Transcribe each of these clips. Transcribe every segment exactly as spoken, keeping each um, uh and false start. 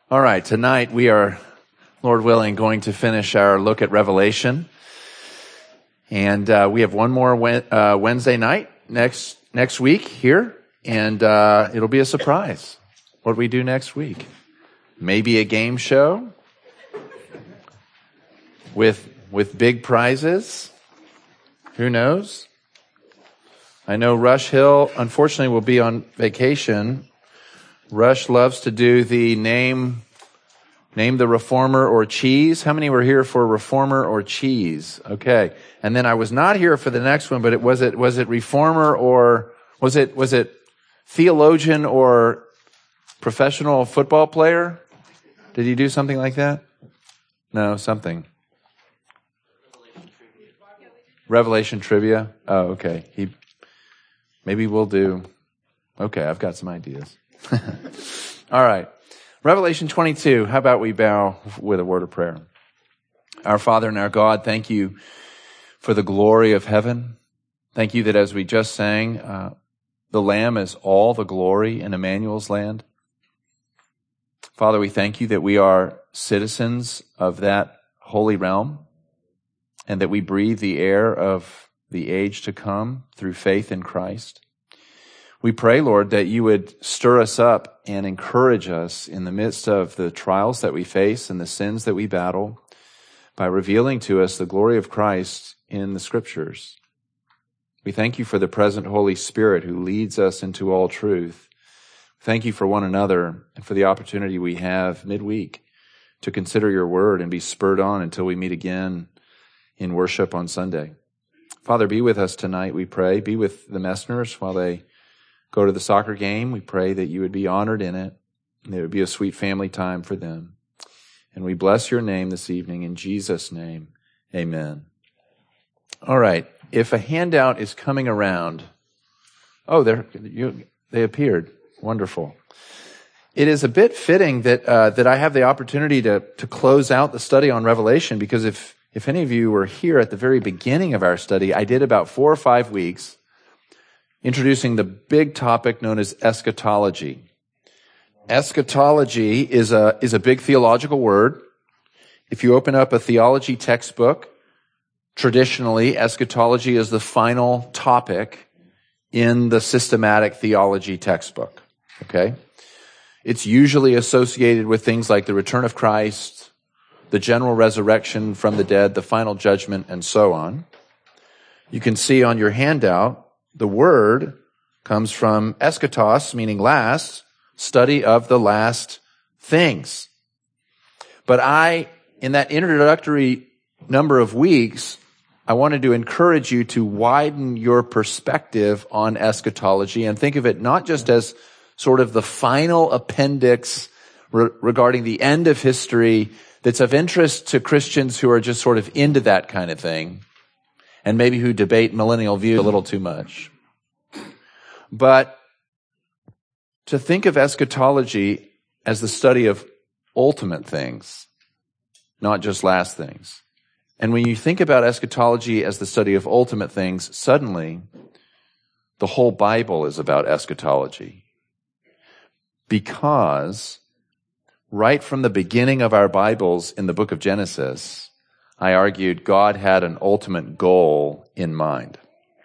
All right, tonight we are, Lord willing, going to finish our look at Revelation. And uh, we have one more we- uh, Wednesday night next next week here, and uh, it'll be a surprise what we do next week. Maybe a game show with with big prizes. Who knows? I know Rush Hill, unfortunately, will be on vacation. Rush loves to do the name, name the reformer or cheese. How many were here for reformer or cheese? Okay. And then I was not here for the next one, but it was it, was it reformer or, was it, was it theologian or professional football player? Did he do something like that? No, something. Revelation trivia. Oh, okay. He, maybe we'll do, okay, I've got some ideas. All right. Revelation twenty-two. How about we bow with a word of prayer? Our Father and our God, thank you for the glory of heaven. Thank you that as we just sang, uh, the Lamb is all the glory in Emmanuel's land. Father, we thank you that we are citizens of that holy realm and that we breathe the air of the age to come through faith in Christ. We pray, Lord, that you would stir us up and encourage us in the midst of the trials that we face and the sins that we battle by revealing to us the glory of Christ in the Scriptures. We thank you for the present Holy Spirit who leads us into all truth. Thank you for one another and for the opportunity we have midweek to consider your word and be spurred on until we meet again in worship on Sunday. Father, be with us tonight, we pray. Be with the Messners while they go to the soccer game. We pray that you would be honored in it, and it would be a sweet family time for them. And we bless your name this evening in Jesus' name. Amen. All right. If a handout is coming around, oh, there you, they appeared. Wonderful. It is a bit fitting that uh, that I have the opportunity to to close out the study on Revelation, because if if any of you were here at the very beginning of our study, I did about four or five weeks introducing the big topic known as eschatology. Eschatology is a, is a big theological word. If you open up a theology textbook, traditionally, eschatology is the final topic in the systematic theology textbook. Okay? It's usually associated with things like the return of Christ, the general resurrection from the dead, the final judgment, and so on. You can see on your handout, the word comes from eschatos, meaning last, study of the last things. But I, in that introductory number of weeks, I wanted to encourage you to widen your perspective on eschatology and think of it not just as sort of the final appendix re- regarding the end of history that's of interest to Christians who are just sort of into that kind of thing, and maybe who debate millennial view a little too much. But to think of eschatology as the study of ultimate things, not just last things. And when you think about eschatology as the study of ultimate things, suddenly the whole Bible is about eschatology. Because right from the beginning of our Bibles in the book of Genesis, I argued God had an ultimate goal in mind.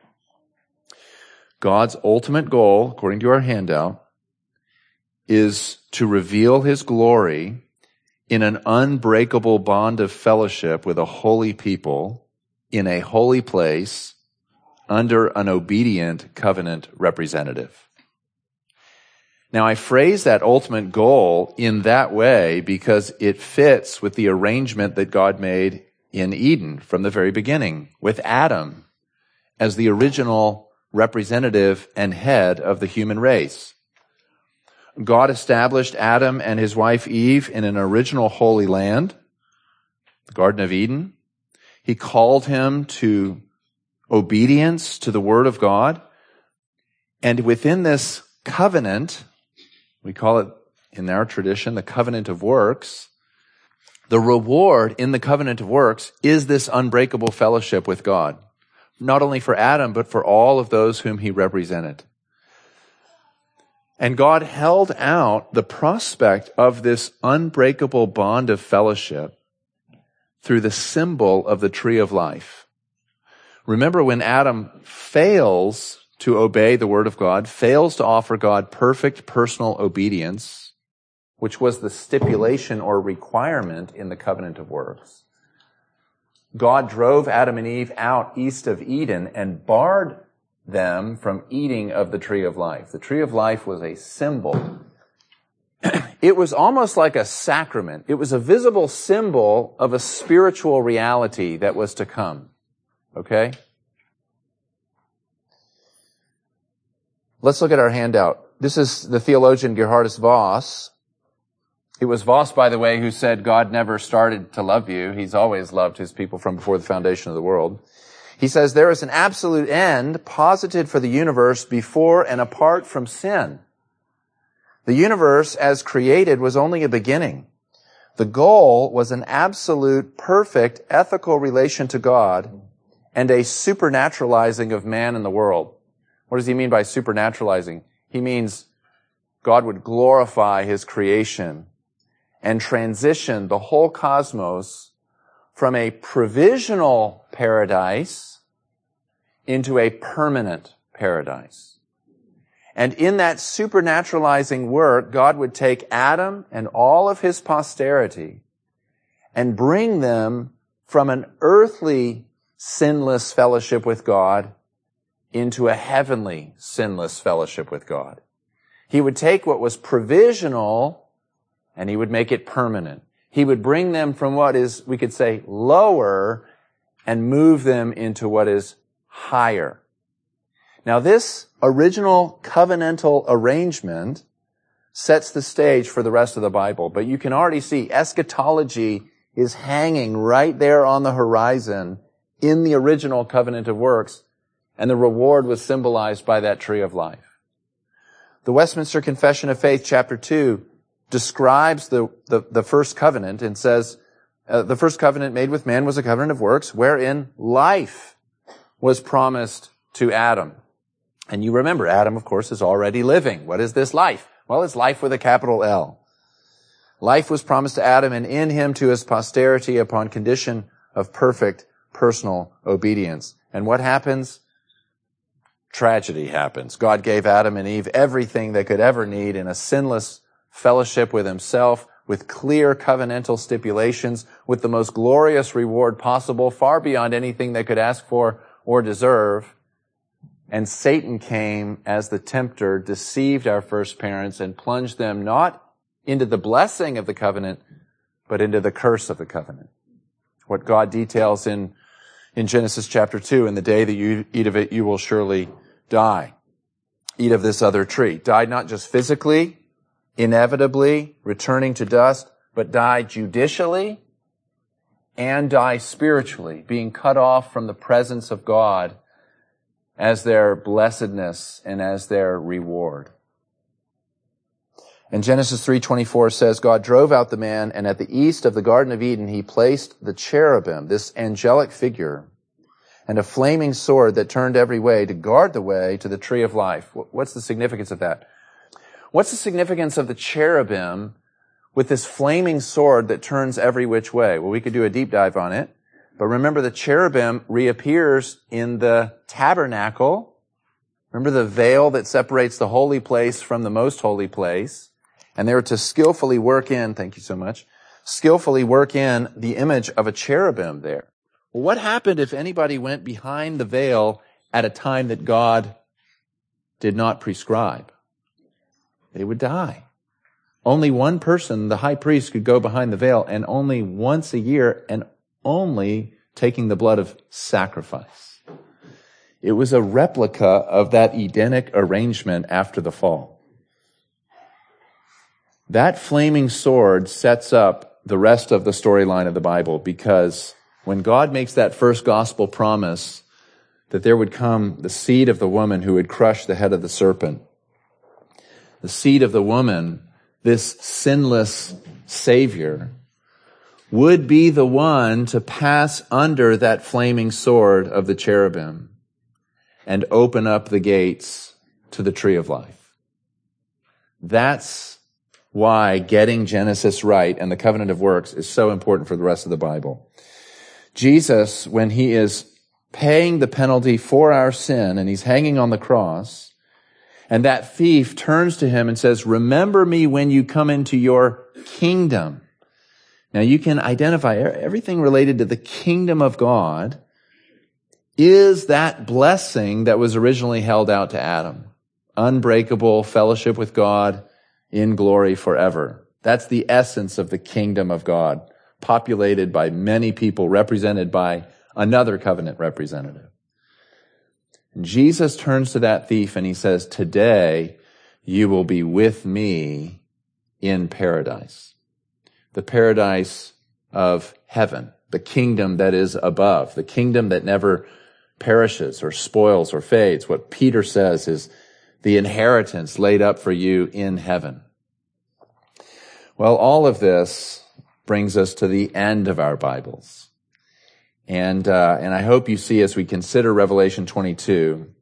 God's ultimate goal, according to our handout, is to reveal his glory in an unbreakable bond of fellowship with a holy people in a holy place under an obedient covenant representative. Now, I phrase that ultimate goal in that way because it fits with the arrangement that God made in Eden from the very beginning, with Adam as the original representative and head of the human race. God established Adam and his wife Eve in an original holy land, the Garden of Eden. He called him to obedience to the Word of God. And within this covenant, we call it in our tradition the covenant of works, the reward in the covenant of works is this unbreakable fellowship with God, not only for Adam, but for all of those whom he represented. And God held out the prospect of this unbreakable bond of fellowship through the symbol of the tree of life. Remember, when Adam fails to obey the word of God, fails to offer God perfect personal obedience, which was the stipulation or requirement in the covenant of works, God drove Adam and Eve out east of Eden and barred them from eating of the tree of life. The tree of life was a symbol. It was almost like a sacrament. It was a visible symbol of a spiritual reality that was to come. Okay? Let's look at our handout. This is the theologian Gerhardus Voss. It was Voss, by the way, who said God never started to love you. He's always loved his people from before the foundation of the world. He says there is an absolute end posited for the universe before and apart from sin. The universe as created was only a beginning. The goal was an absolute, perfect, ethical relation to God and a supernaturalizing of man and the world. What does he mean by supernaturalizing? He means God would glorify his creation and transition the whole cosmos from a provisional paradise into a permanent paradise. And in that supernaturalizing work, God would take Adam and all of his posterity and bring them from an earthly sinless fellowship with God into a heavenly sinless fellowship with God. He would take what was provisional and he would make it permanent. He would bring them from what is, we could say, lower and move them into what is higher. Now, this original covenantal arrangement sets the stage for the rest of the Bible, but you can already see eschatology is hanging right there on the horizon in the original covenant of works, and the reward was symbolized by that tree of life. The Westminster Confession of Faith, chapter two, describes the, the, the first covenant and says, uh, the first covenant made with man was a covenant of works wherein life was promised to Adam. And you remember, Adam, of course, is already living. What is this life? Well, it's life with a capital L. Life was promised to Adam and in him to his posterity upon condition of perfect personal obedience. And what happens? Tragedy happens. God gave Adam and Eve everything they could ever need in a sinless fellowship with himself, with clear covenantal stipulations, with the most glorious reward possible, far beyond anything they could ask for or deserve. And Satan came as the tempter, deceived our first parents, and plunged them not into the blessing of the covenant, but into the curse of the covenant. What God details in, in Genesis chapter two, in the day that you eat of it, you will surely die. Eat of this other tree. Died not just physically, inevitably, returning to dust, but die judicially and die spiritually, being cut off from the presence of God as their blessedness and as their reward. And Genesis three twenty-four says, God drove out the man, and at the east of the Garden of Eden he placed the cherubim, this angelic figure, and a flaming sword that turned every way to guard the way to the tree of life. What's the significance of that? What's the significance of the cherubim with this flaming sword that turns every which way? Well, we could do a deep dive on it. But remember, the cherubim reappears in the tabernacle. Remember the veil that separates the holy place from the most holy place. And they were to skillfully work in, thank you so much, skillfully work in the image of a cherubim there. Well, what happened if anybody went behind the veil at a time that God did not prescribe? They would die. Only one person, the high priest, could go behind the veil, and only once a year, and only taking the blood of sacrifice. It was a replica of that Edenic arrangement after the fall. That flaming sword sets up the rest of the storyline of the Bible, because when God makes that first gospel promise that there would come the seed of the woman who would crush the head of the serpent, the seed of the woman, this sinless Savior, would be the one to pass under that flaming sword of the cherubim and open up the gates to the tree of life. That's why getting Genesis right and the covenant of works is so important for the rest of the Bible. Jesus, when he is paying the penalty for our sin and he's hanging on the cross, and that thief turns to him and says, remember me when you come into your kingdom. Now you can identify everything related to the kingdom of God is that blessing that was originally held out to Adam. Unbreakable fellowship with God in glory forever. That's the essence of the kingdom of God, populated by many people, represented by another covenant representative. And Jesus turns to that thief and he says, today you will be with me in paradise. The paradise of heaven, the kingdom that is above, the kingdom that never perishes or spoils or fades. What Peter says is the inheritance laid up for you in heaven. Well, all of this brings us to the end of our Bibles. And, uh, and I hope you see as we consider Revelation twenty-two,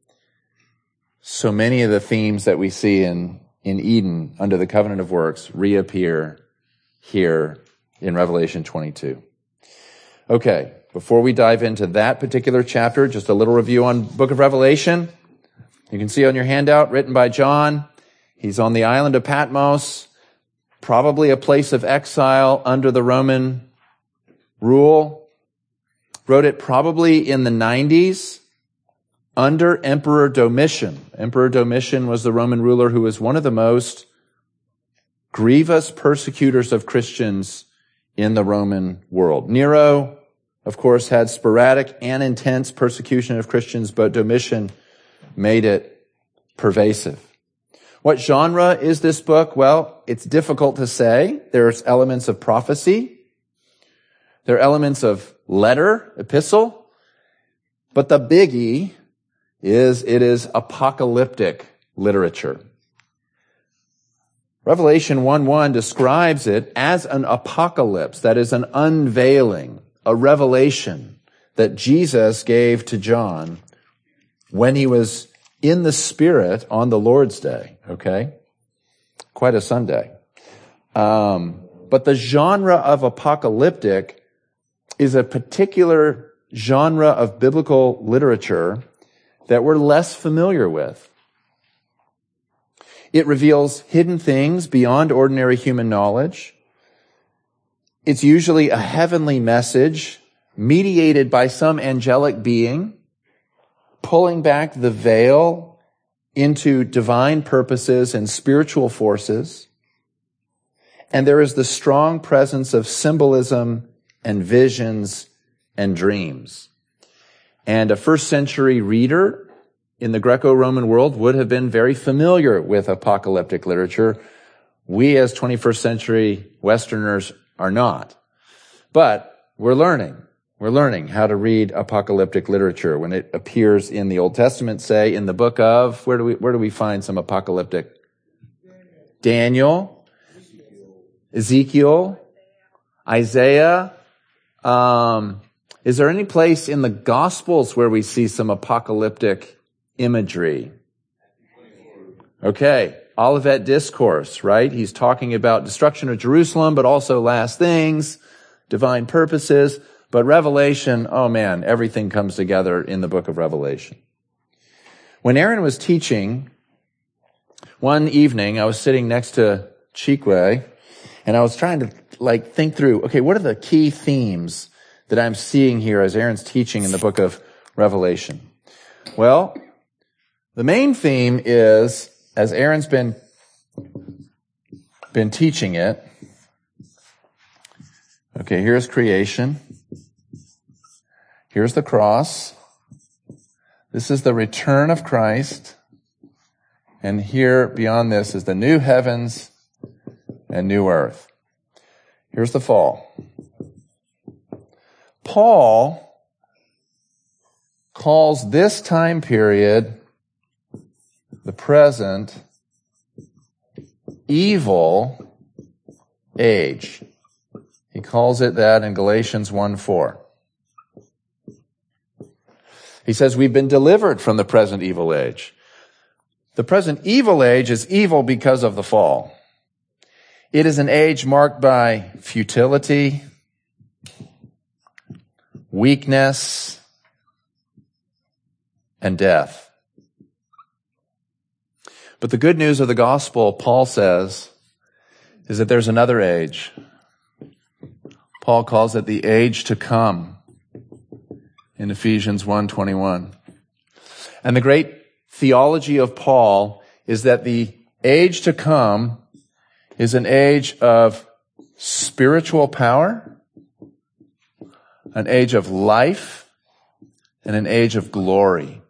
so many of the themes that we see in, in Eden under the covenant of works reappear here in Revelation twenty-two. Okay, before we dive into that particular chapter, just a little review on Book of Revelation. You can see on your handout, written by John. He's on the island of Patmos, probably a place of exile under the Roman rule. Wrote it probably in the nineties under Emperor Domitian. Emperor Domitian was the Roman ruler who was one of the most grievous persecutors of Christians in the Roman world. Nero, of course, had sporadic and intense persecution of Christians, but Domitian made it pervasive. What genre is this book? Well, it's difficult to say. There's elements of prophecy. There are elements of letter, epistle. But the biggie is it is apocalyptic literature. Revelation one one describes it as an apocalypse, that is an unveiling, a revelation that Jesus gave to John when he was in the Spirit on the Lord's Day, okay? Quite a Sunday. Um, but the genre of apocalyptic is a particular genre of biblical literature that we're less familiar with. It reveals hidden things beyond ordinary human knowledge. It's usually a heavenly message mediated by some angelic being, pulling back the veil into divine purposes and spiritual forces. And there is the strong presence of symbolism and visions and dreams. And a first century reader in the Greco-Roman world would have been very familiar with apocalyptic literature. We as twenty-first century Westerners are not. But we're learning. We're learning how to read apocalyptic literature when it appears in the Old Testament, say in the book of, where do we, where do we find some apocalyptic? Daniel, Ezekiel, Isaiah. Um, is there any place in the Gospels where we see some apocalyptic imagery? Okay, Olivet Discourse, right? He's talking about destruction of Jerusalem, but also last things, divine purposes. But Revelation, oh man, everything comes together in the book of Revelation. When Aaron was teaching, one evening I was sitting next to Chikwe, and I was trying to like think through, okay, what are the key themes that I'm seeing here as Aaron's teaching in the book of Revelation? Well, the main theme is, as Aaron's been, been teaching it, okay, here's creation. Here's the cross. This is the return of Christ. And here beyond this is the new heavens and new earth. Here's the fall. Paul calls this time period, the present, evil age. He calls it that in Galatians one four. He says we've been delivered from the present evil age. The present evil age is evil because of the fall. It is an age marked by futility, weakness, and death. But the good news of the gospel, Paul says, is that there's another age. Paul calls it the age to come in Ephesians one twenty-one. And the great theology of Paul is that the age to come is an age of spiritual power, an age of life, and an age of glory.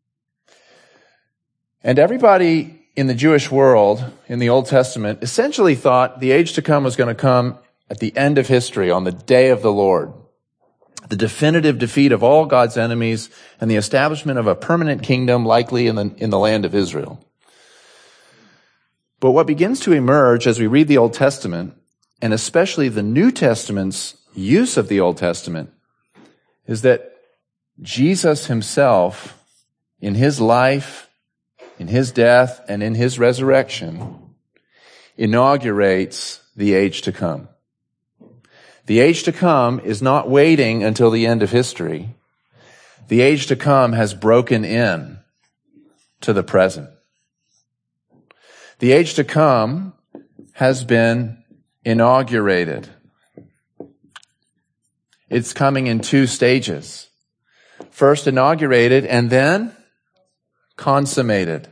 And everybody in the Jewish world in the Old Testament essentially thought the age to come was going to come at the end of history, on the day of the Lord. The definitive defeat of all God's enemies and the establishment of a permanent kingdom, likely in the, in the land of Israel. But what begins to emerge as we read the Old Testament, and especially the New Testament's use of the Old Testament, is that Jesus himself, in his life, in his death, and in his resurrection, inaugurates the age to come. The age to come is not waiting until the end of history. The age to come has broken in to the present. The age to come has been inaugurated. It's coming in two stages. First inaugurated and then consummated.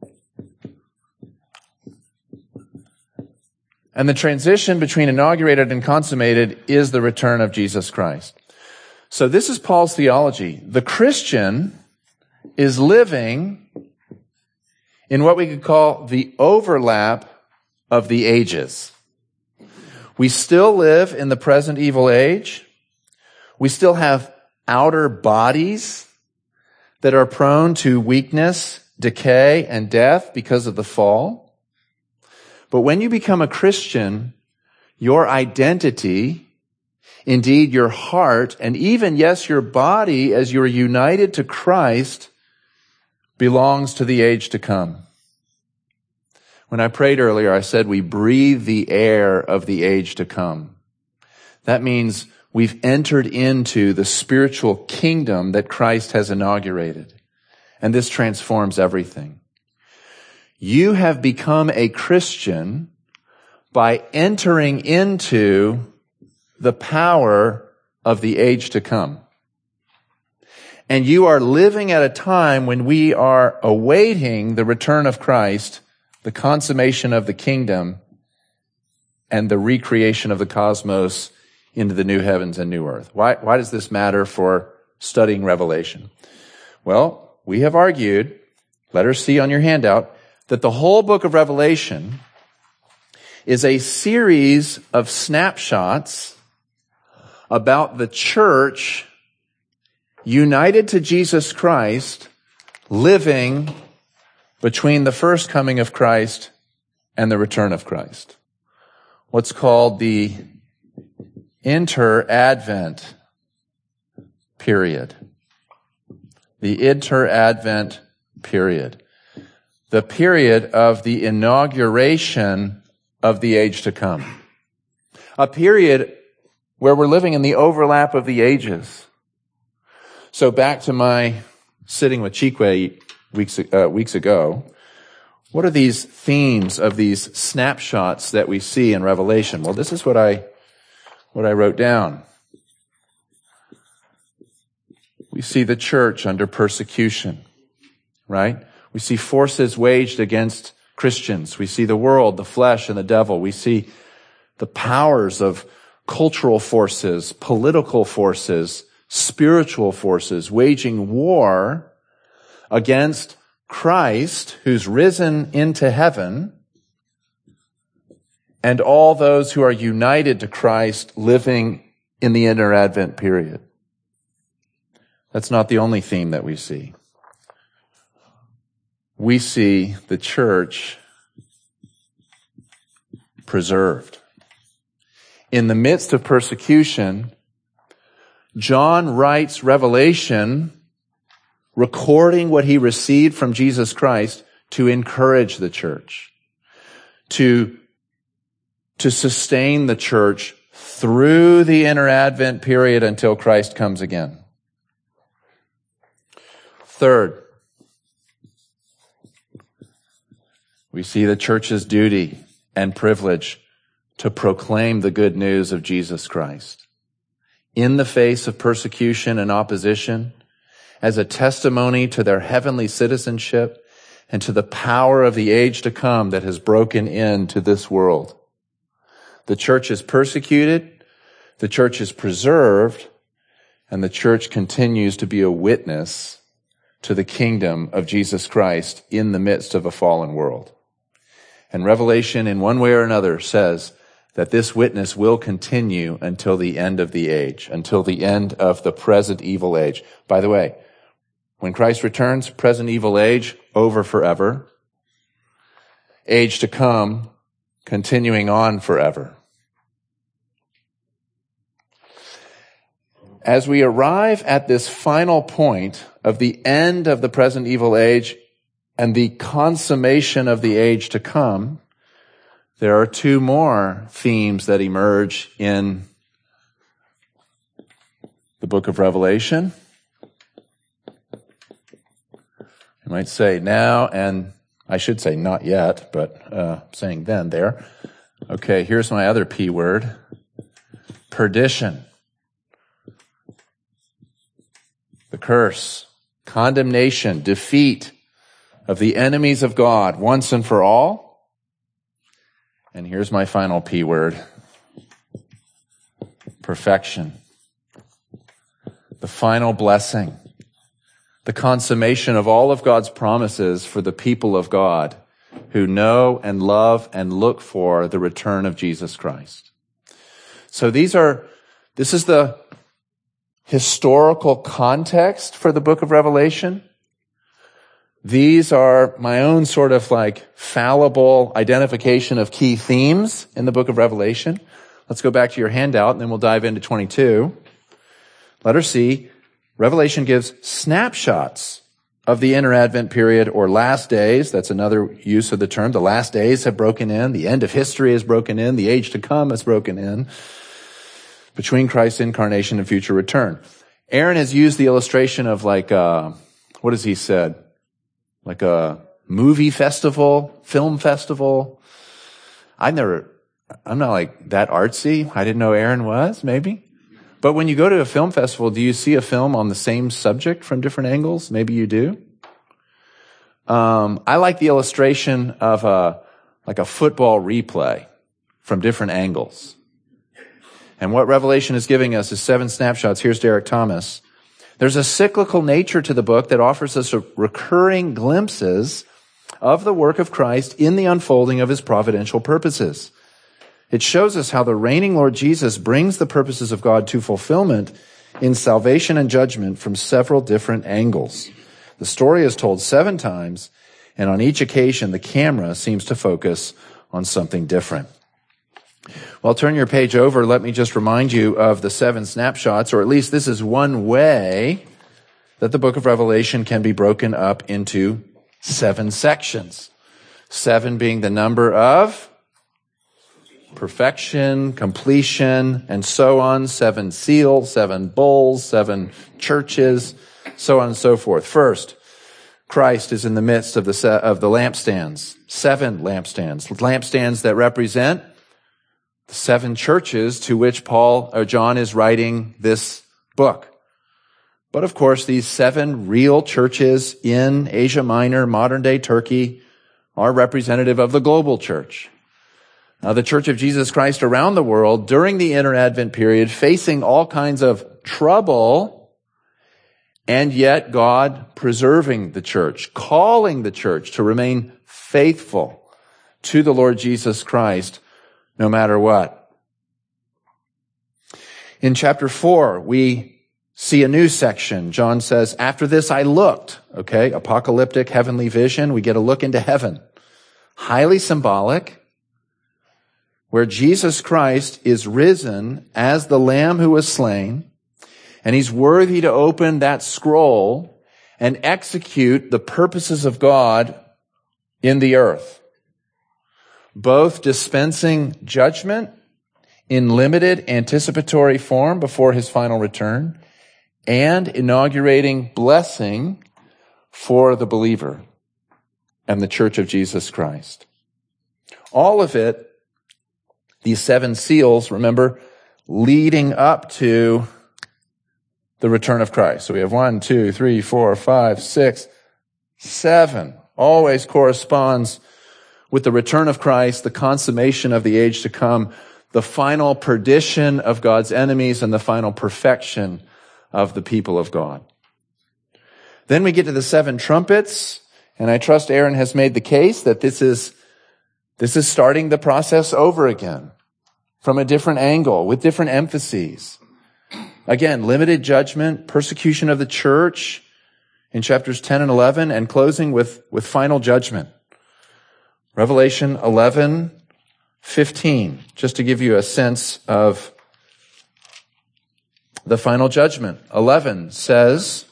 And the transition between inaugurated and consummated is the return of Jesus Christ. So this is Paul's theology. The Christian is living in what we could call the overlap of the ages. We still live in the present evil age. We still have outer bodies that are prone to weakness, decay, and death because of the fall. But when you become a Christian, your identity, indeed your heart, and even, yes, your body, as you are united to Christ, belongs to the age to come. When I prayed earlier, I said we breathe the air of the age to come. That means we've entered into the spiritual kingdom that Christ has inaugurated. And this transforms everything. You have become a Christian by entering into the power of the age to come. And you are living at a time when we are awaiting the return of Christ, the consummation of the kingdom, and the recreation of the cosmos into the new heavens and new earth. Why, why does this matter for studying Revelation? Well, we have argued, letter C on your handout, that the whole book of Revelation is a series of snapshots about the church united to Jesus Christ, living between the first coming of Christ and the return of Christ. What's called the inter-advent period. The inter-advent period. The period of the inauguration of the age to come. A period where we're living in the overlap of the ages. So back to my sitting with Chikwe weeks, uh, weeks ago. What are these themes of these snapshots that we see in Revelation? Well, this is what I, what I wrote down. We see the church under persecution, right? We see forces waged against Christians. We see the world, the flesh, and the devil. We see the powers of cultural forces, political forces, spiritual forces waging war against Christ, who's risen into heaven, and all those who are united to Christ living in the inter-advent period. That's not the only theme that we see. We see the church preserved. In the midst of persecution, John writes Revelation, recording what he received from Jesus Christ to encourage the church, to, to sustain the church through the inner Advent period until Christ comes again. Third, we see the church's duty and privilege to proclaim the good news of Jesus Christ in the face of persecution and opposition, as a testimony to their heavenly citizenship and to the power of the age to come that has broken into this world. The church is persecuted, the church is preserved, and the church continues to be a witness to the kingdom of Jesus Christ in the midst of a fallen world. And Revelation, in one way or another, says that this witness will continue until the end of the age, until the end of the present evil age. By the way, when Christ returns, present evil age, over forever. Age to come, continuing on forever. As we arrive at this final point of the end of the present evil age and the consummation of the age to come, there are two more themes that emerge in the book of Revelation. You might say now, and I should say not yet, but uh, saying then there. Okay, here's my other P word. Perdition. The curse, condemnation, defeat of the enemies of God once and for all. And here's my final P word. Perfection. The final blessing. The consummation of all of God's promises for the people of God who know and love and look for the return of Jesus Christ. So these are, this is the historical context for the book of Revelation. These are my own sort of like fallible identification of key themes in the book of Revelation. Let's go back to your handout and then we'll dive into twenty-two. Letter C, Revelation gives snapshots of the inner Advent period or last days. That's another use of the term. The last days have broken in. The end of history has broken in. The age to come has broken in. Between Christ's incarnation and future return. Aaron has used the illustration of like, uh, what has he said? Like a movie festival, film festival. I never, I'm not like that artsy. I didn't know Aaron was, maybe. But when you go to a film festival, do you see a film on the same subject from different angles? Maybe you do. Um, I like the illustration of a, like a football replay from different angles. And what Revelation is giving us is seven snapshots. Here's Derek Thomas. There's a cyclical nature to the book that offers us recurring glimpses of the work of Christ in the unfolding of his providential purposes. It shows us how the reigning Lord Jesus brings the purposes of God to fulfillment in salvation and judgment from several different angles. The story is told seven times, and on each occasion the camera seems to focus on something different. Well, turn your page over. Let me just remind you of the seven snapshots, or at least this is one way that the book of Revelation can be broken up into seven sections. Seven being the number of perfection, completion, and so on. Seven seals, seven bowls, seven churches, so on and so forth. First, Christ is in the midst of the se- of the lampstands. Seven lampstands. Lampstands that represent the seven churches to which Paul or John is writing this book. But of course, these seven real churches in Asia Minor, modern-day Turkey, are representative of the global church. Now, the Church of Jesus Christ around the world during the inner Advent period, facing all kinds of trouble, and yet God preserving the church, calling the church to remain faithful to the Lord Jesus Christ no matter what. In chapter four, we see a new section. John says, after this I looked, okay, apocalyptic heavenly vision. We get a look into heaven. Highly symbolic, where Jesus Christ is risen as the Lamb who was slain, and he's worthy to open that scroll and execute the purposes of God in the earth, both dispensing judgment in limited anticipatory form before his final return and inaugurating blessing for the believer and the church of Jesus Christ. All of it, these seven seals, remember, leading up to the return of Christ. So we have one, two, three, four, five, six, seven. Always corresponds with the return of Christ, the consummation of the age to come, the final perdition of God's enemies, and the final perfection of the people of God. Then we get to the seven trumpets, and I trust Aaron has made the case that this is, this is starting the process over again from a different angle, with different emphases. Again, limited judgment, persecution of the church in chapters ten and eleven, and closing with, with final judgment. Revelation eleven, fifteen, just to give you a sense of the final judgment. eleven says,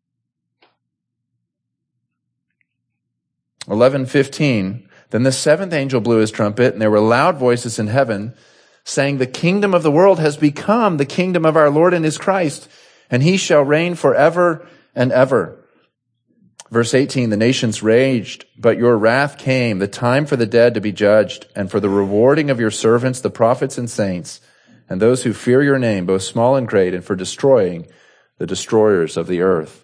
eleven fifteen, then the seventh angel blew his trumpet, and there were loud voices in heaven, saying, the kingdom of the world has become the kingdom of our Lord and his Christ, and he shall reign forever and ever. Verse eighteen, the nations raged, but your wrath came, the time for the dead to be judged, and for the rewarding of your servants, the prophets and saints, and those who fear your name, both small and great, and for destroying the destroyers of the earth.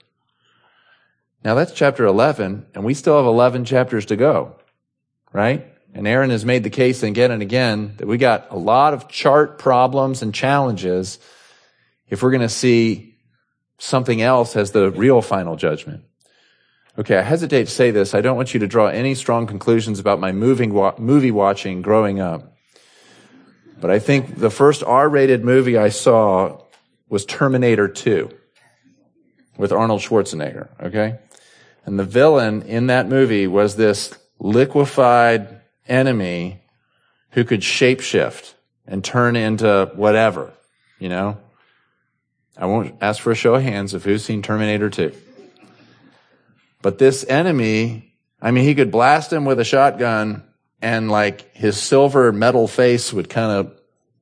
Now that's chapter eleven, and we still have eleven chapters to go, right? And Aaron has made the case again and again that we got a lot of chart problems and challenges if we're going to see something else as the real final judgment. Okay, I hesitate to say this. I don't want you to draw any strong conclusions about my moving wa- movie watching growing up. But I think the first R-rated movie I saw was Terminator two with Arnold Schwarzenegger, okay? And the villain in that movie was this liquefied enemy who could shapeshift and turn into whatever, you know? I won't ask for a show of hands of who's seen Terminator two. But this enemy, I mean, he could blast him with a shotgun and like his silver metal face would kind of,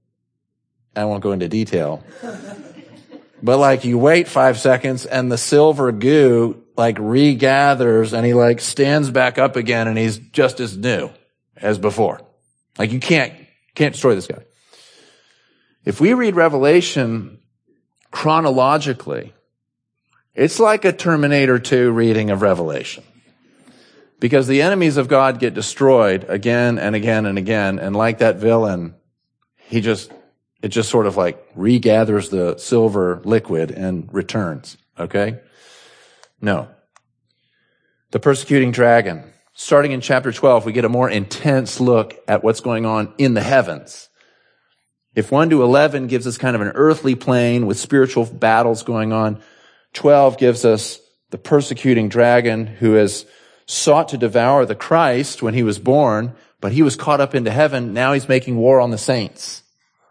I won't go into detail, but like you wait five seconds and the silver goo like regathers and he like stands back up again and he's just as new as before. Like you can't, can't destroy this guy. If we read Revelation chronologically, it's like a Terminator two reading of Revelation. Because the enemies of God get destroyed again and again and again, and like that villain, he just, it just sort of like regathers the silver liquid and returns, okay? No. The persecuting dragon. Starting in chapter twelve, we get a more intense look at what's going on in the heavens. If one to eleven gives us kind of an earthly plane with spiritual battles going on, twelve gives us the persecuting dragon who has sought to devour the Christ when he was born, but he was caught up into heaven. Now he's making war on the saints.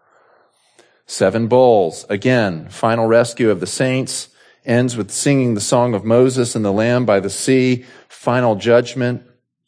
Seven bowls. Again, final rescue of the saints. Ends with singing the song of Moses and the Lamb by the sea. Final judgment.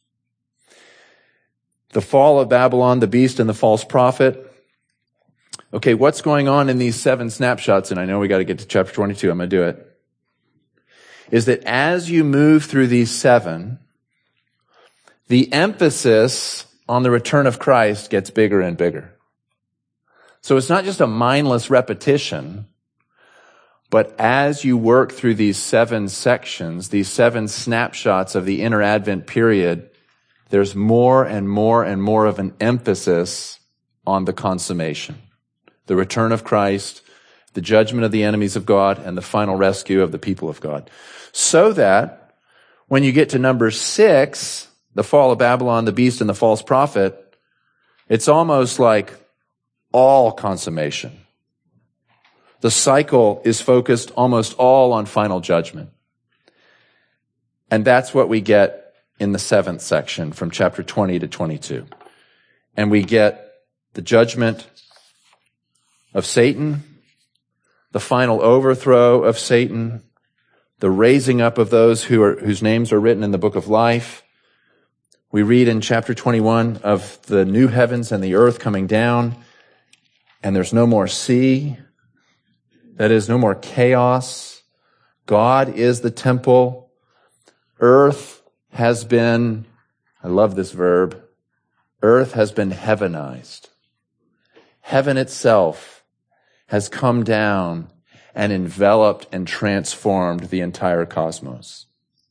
The fall of Babylon, the beast, and the false prophet. Okay, what's going on in these seven snapshots? And I know we got to get to chapter twenty-two. I'm going to do it. Is that as you move through these seven, the emphasis on the return of Christ gets bigger and bigger. So it's not just a mindless repetition, but as you work through these seven sections, these seven snapshots of the inner Advent period, there's more and more and more of an emphasis on the consummation, the return of Christ, the judgment of the enemies of God, and the final rescue of the people of God. So that when you get to number six, the fall of Babylon, the beast, and the false prophet, it's almost like all consummation. The cycle is focused almost all on final judgment. And that's what we get in the seventh section from chapter twenty to twenty-two. And we get the judgment of Satan, the final overthrow of Satan, the raising up of those who are, whose names are written in the book of life. We read in chapter twenty-one of the new heavens and the earth coming down, and there's no more sea. That is, no more chaos. God is the temple. Earth has been, I love this verb, earth has been heavenized. Heaven itself has come down and enveloped and transformed the entire cosmos.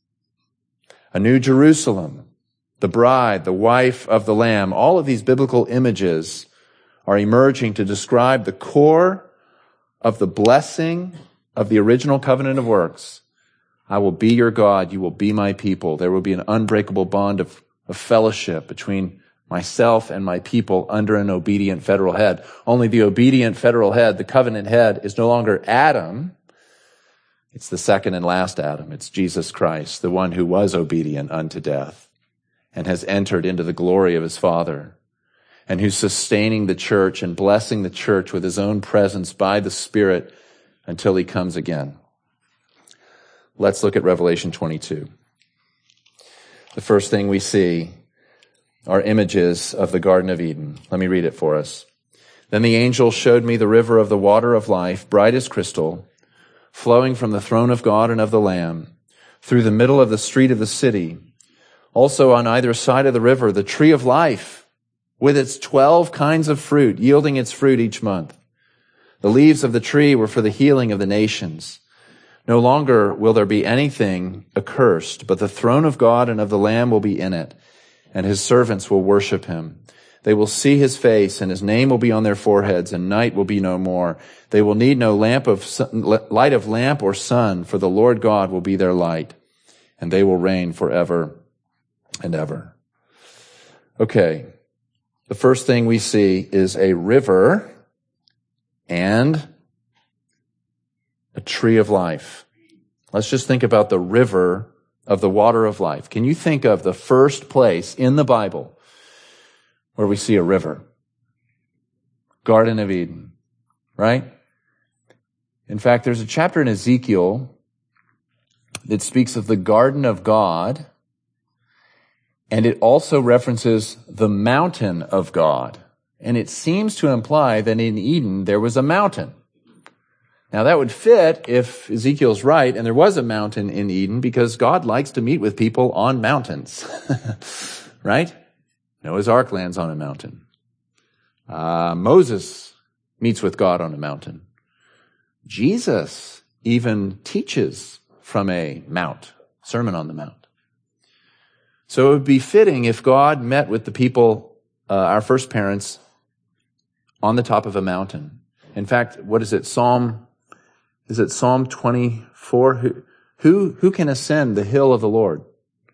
A new Jerusalem, the bride, the wife of the Lamb, all of these biblical images are emerging to describe the core of the blessing of the original covenant of works. I will be your God, you will be my people. There will be an unbreakable bond of, of fellowship between myself and my people under an obedient federal head. Only the obedient federal head, the covenant head, is no longer Adam. It's the second and last Adam. It's Jesus Christ, the one who was obedient unto death and has entered into the glory of his Father, and who's sustaining the church and blessing the church with his own presence by the Spirit until he comes again. Let's look at Revelation twenty-two. The first thing we see are images of the Garden of Eden. Let me read it for us. Then the angel showed me the river of the water of life, bright as crystal, flowing from the throne of God and of the Lamb, through the middle of the street of the city. Also on either side of the river, the tree of life, with its twelve kinds of fruit, yielding its fruit each month. The leaves of the tree were for the healing of the nations. No longer will there be anything accursed, but the throne of God and of the Lamb will be in it, and his servants will worship him. They will see his face, and his name will be on their foreheads, and night will be no more. They will need no lamp of sun, light of lamp or sun, for the Lord God will be their light, and they will reign forever and ever. Okay, the first thing we see is a river and a tree of life. Let's just think about the river of the water of life. Can you think of the first place in the Bible where we see a river? Garden of Eden, right? In fact, there's a chapter in Ezekiel that speaks of the garden of God, and it also references the mountain of God. And it seems to imply that in Eden there was a mountain. Now that would fit if Ezekiel's right and there was a mountain in Eden, because God likes to meet with people on mountains, right? Noah's Ark lands on a mountain. Uh, Moses meets with God on a mountain. Jesus even teaches from a mount, Sermon on the Mount. So it would be fitting if God met with the people, uh, our first parents, on the top of a mountain. In fact, what is it? Psalm, is it Psalm twenty-four? Who, who, who can ascend the hill of the Lord?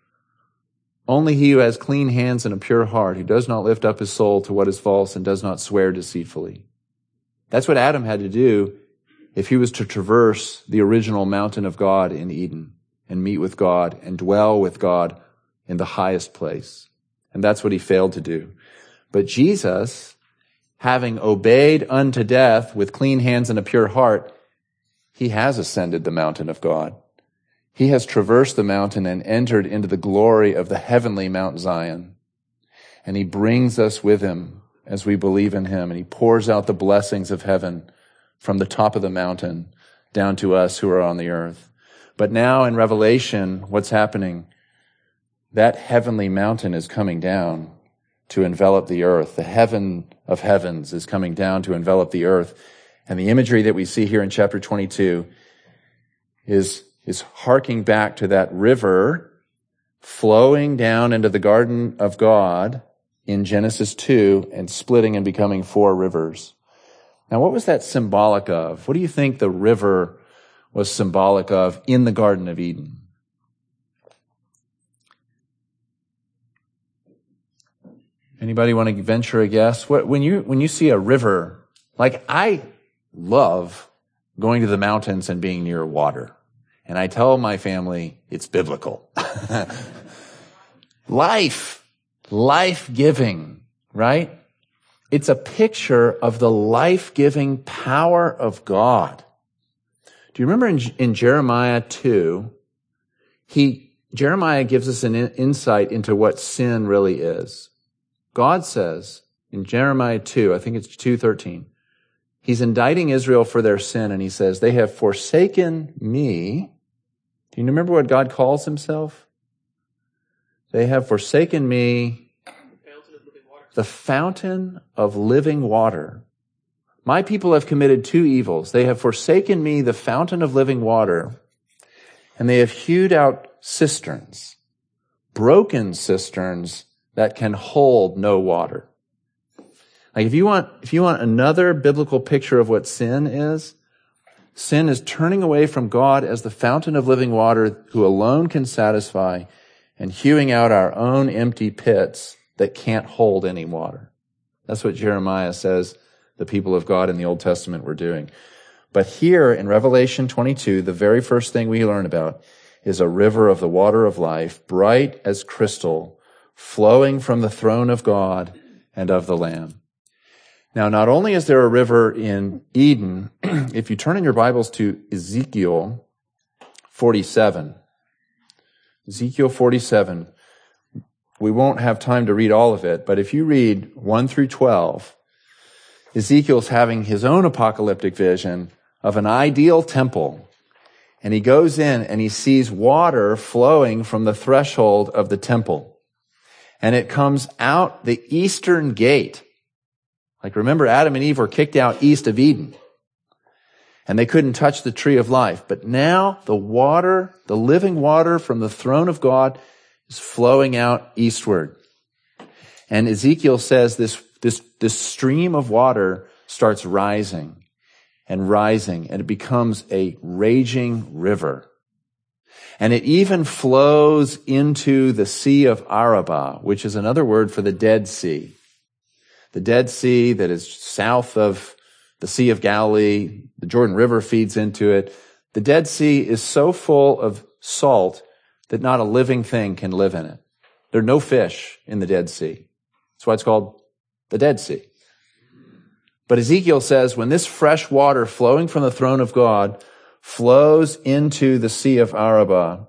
Only he who has clean hands and a pure heart, who does not lift up his soul to what is false and does not swear deceitfully. That's what Adam had to do if he was to traverse the original mountain of God in Eden and meet with God and dwell with God in the highest place. And that's what he failed to do. But Jesus, having obeyed unto death with clean hands and a pure heart, he has ascended the mountain of God. He has traversed the mountain and entered into the glory of the heavenly Mount Zion. And he brings us with him as we believe in him. And he pours out the blessings of heaven from the top of the mountain down to us who are on the earth. But now in Revelation, what's happening? That heavenly mountain is coming down to envelop the earth. The heaven of heavens is coming down to envelop the earth. And the imagery that we see here in chapter twenty-two is, is harking back to that river flowing down into the garden of God in Genesis two and splitting and becoming four rivers. Now, what was that symbolic of? What do you think the river was symbolic of in the Garden of Eden? Anybody want to venture a guess? What, when you, when you see a river, like I love going to the mountains and being near water. And I tell my family it's biblical. Life, life-giving, right? It's a picture of the life-giving power of God. Do you remember in, in Jeremiah two, he, Jeremiah gives us an in- insight into what sin really is. God says in Jeremiah two, I think it's two thirteen, he's indicting Israel for their sin, and he says, they have forsaken me. Do you remember what God calls himself? They have forsaken me, the fountain of living water. My people have committed two evils. They have forsaken me, the fountain of living water, and they have hewed out cisterns, broken cisterns that can hold no water. Like if you want, if you want another biblical picture of what sin is, sin is turning away from God as the fountain of living water who alone can satisfy, and hewing out our own empty pits that can't hold any water. That's what Jeremiah says the people of God in the Old Testament were doing. But here in Revelation twenty-two, the very first thing we learn about is a river of the water of life, bright as crystal, flowing from the throne of God and of the Lamb. Now, not only is there a river in Eden, if you turn in your Bibles to Ezekiel forty-seven, Ezekiel forty-seven, we won't have time to read all of it, but if you read one through twelve, Ezekiel's having his own apocalyptic vision of an ideal temple. And he goes in and he sees water flowing from the threshold of the temple. And it comes out the eastern gate. Like remember, Adam and Eve were kicked out east of Eden. And they couldn't touch the tree of life. But now the water, the living water from the throne of God is flowing out eastward. And Ezekiel says this, this, this stream of water starts rising and rising, and it becomes a raging river. And it even flows into the Sea of Arabah, which is another word for the Dead Sea. The Dead Sea that is south of the Sea of Galilee. The Jordan River feeds into it. The Dead Sea is so full of salt that not a living thing can live in it. There are no fish in the Dead Sea. That's why it's called the Dead Sea. But Ezekiel says when this fresh water flowing from the throne of God flows into the Sea of Arabah,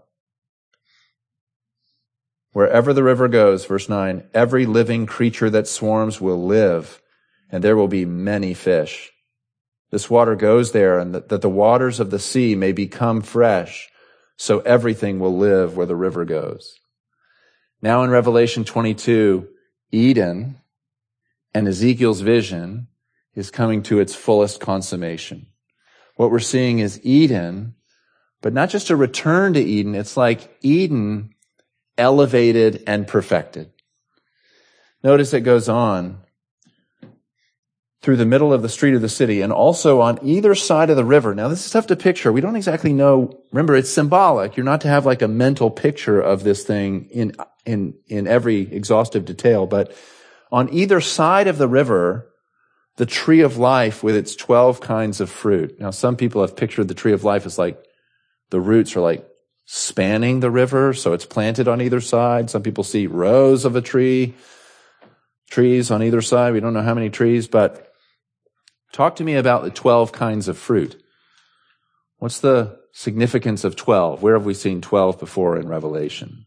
wherever the river goes, verse nine, every living creature that swarms will live, and there will be many fish. This water goes there, and that, that the waters of the sea may become fresh, so everything will live where the river goes. Now in Revelation twenty-two, Eden and Ezekiel's vision is coming to its fullest consummation. What we're seeing is Eden, but not just a return to Eden. It's like Eden elevated and perfected. Notice it goes on through the middle of the street of the city and also on either side of the river. Now, this is tough to picture. We don't exactly know. Remember, it's symbolic. You're not to have like a mental picture of this thing in, in, in every exhaustive detail. But on either side of the river, the tree of life with its twelve kinds of fruit. Now, some people have pictured the tree of life as like the roots are like spanning the river, so it's planted on either side. Some people see rows of a tree, trees on either side. We don't know how many trees, but talk to me about the twelve kinds of fruit. What's the significance of twelve? Where have we seen twelve before in Revelation?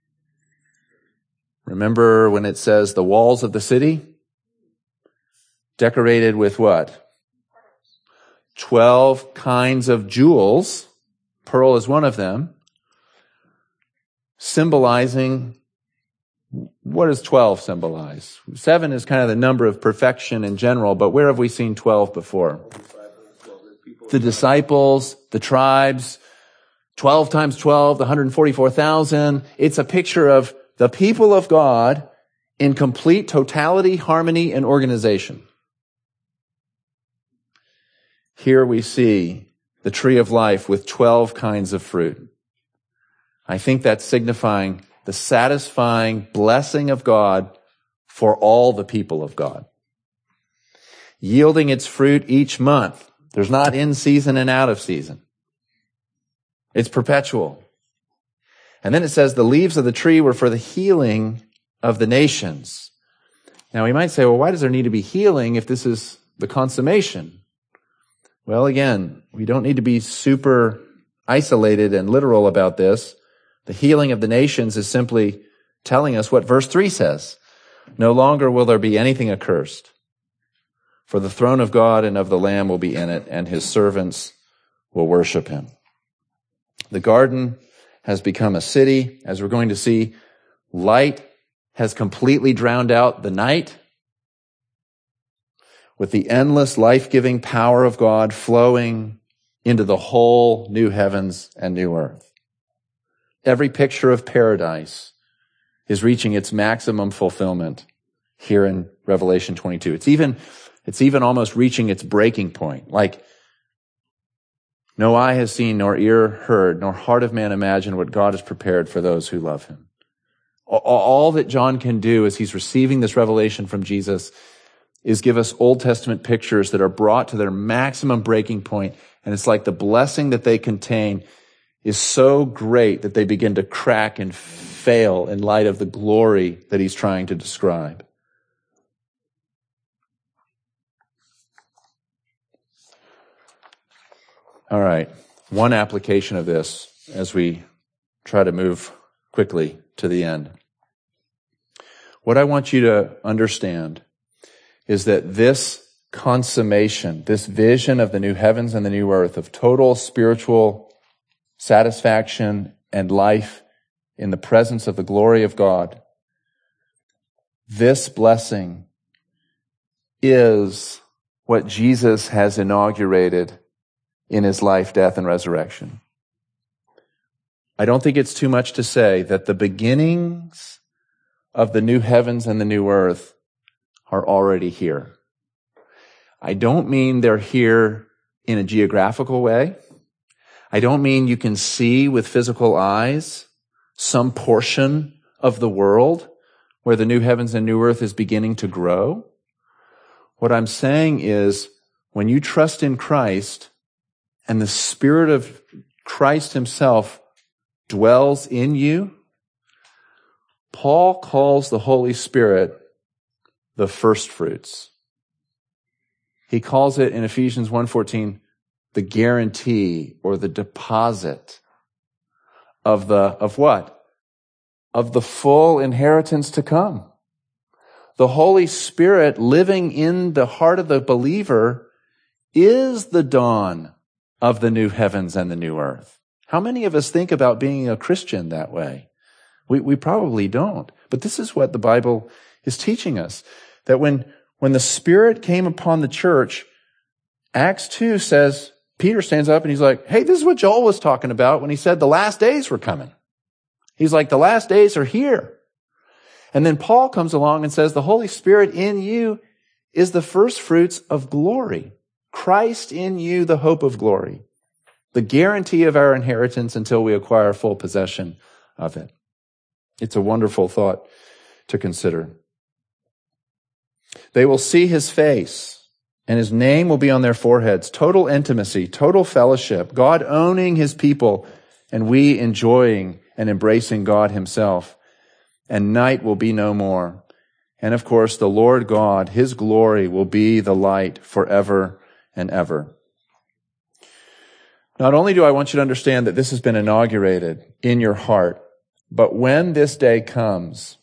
Remember when it says the walls of the city? Decorated with what? Twelve kinds of jewels. Pearl is one of them. Symbolizing, what does twelve symbolize? Seven is kind of the number of perfection in general, but where have we seen twelve before? The disciples, the tribes, twelve times twelve, the one hundred forty-four thousand. It's a picture of the people of God in complete totality, harmony, and organization. Here we see the tree of life with twelve kinds of fruit. I think that's signifying the satisfying blessing of God for all the people of God. Yielding its fruit each month. There's not in season and out of season. It's perpetual. And then it says the leaves of the tree were for the healing of the nations. Now we might say, well, why does there need to be healing if this is the consummation? Well, again, we don't need to be super isolated and literal about this, The healing of the nations is simply telling us what verse three says. No longer will there be anything accursed, for the throne of God and of the Lamb will be in it, and his servants will worship him. The garden has become a city. As we're going to see, light has completely drowned out the night, with the endless life-giving power of God flowing into the whole new heavens and new earth. Every picture of paradise is reaching its maximum fulfillment here in Revelation twenty-two. It's even, it's even almost reaching its breaking point. Like, no eye has seen, nor ear heard, nor heart of man imagined what God has prepared for those who love him. All that John can do as he's receiving this revelation from Jesus is give us Old Testament pictures that are brought to their maximum breaking point. And it's like the blessing that they contain is so great that they begin to crack and fail in light of the glory that he's trying to describe. All right, one application of this as we try to move quickly to the end. What I want you to understand is that this consummation, this vision of the new heavens and the new earth, of total spiritual satisfaction and life in the presence of the glory of God, this blessing is what Jesus has inaugurated in his life, death, and resurrection. I don't think it's too much to say that the beginnings of the new heavens and the new earth are already here. I don't mean they're here in a geographical way. I don't mean you can see with physical eyes some portion of the world where the new heavens and new earth is beginning to grow. What I'm saying is, when you trust in Christ and the Spirit of Christ himself dwells in you, Paul calls the Holy Spirit the first fruits. He calls it in Ephesians one fourteen the guarantee or the deposit of the, of what? Of the full inheritance to come. The Holy Spirit living in the heart of the believer is the dawn of the new heavens and the new earth. How many of us think about being a Christian that way? We, we probably don't. But this is what the Bible is teaching us. That when, when the Spirit came upon the church, Acts two says, Peter stands up and he's like, hey, this is what Joel was talking about when he said the last days were coming. He's like, the last days are here. And then Paul comes along and says, the Holy Spirit in you is the first fruits of glory. Christ in you, the hope of glory. The guarantee of our inheritance until we acquire full possession of it. It's a wonderful thought to consider. They will see his face, and his name will be on their foreheads. Total intimacy, total fellowship, God owning his people, and we enjoying and embracing God himself. And night will be no more. And of course, the Lord God, his glory will be the light forever and ever. Not only do I want you to understand that this has been inaugurated in your heart, but when this day comes,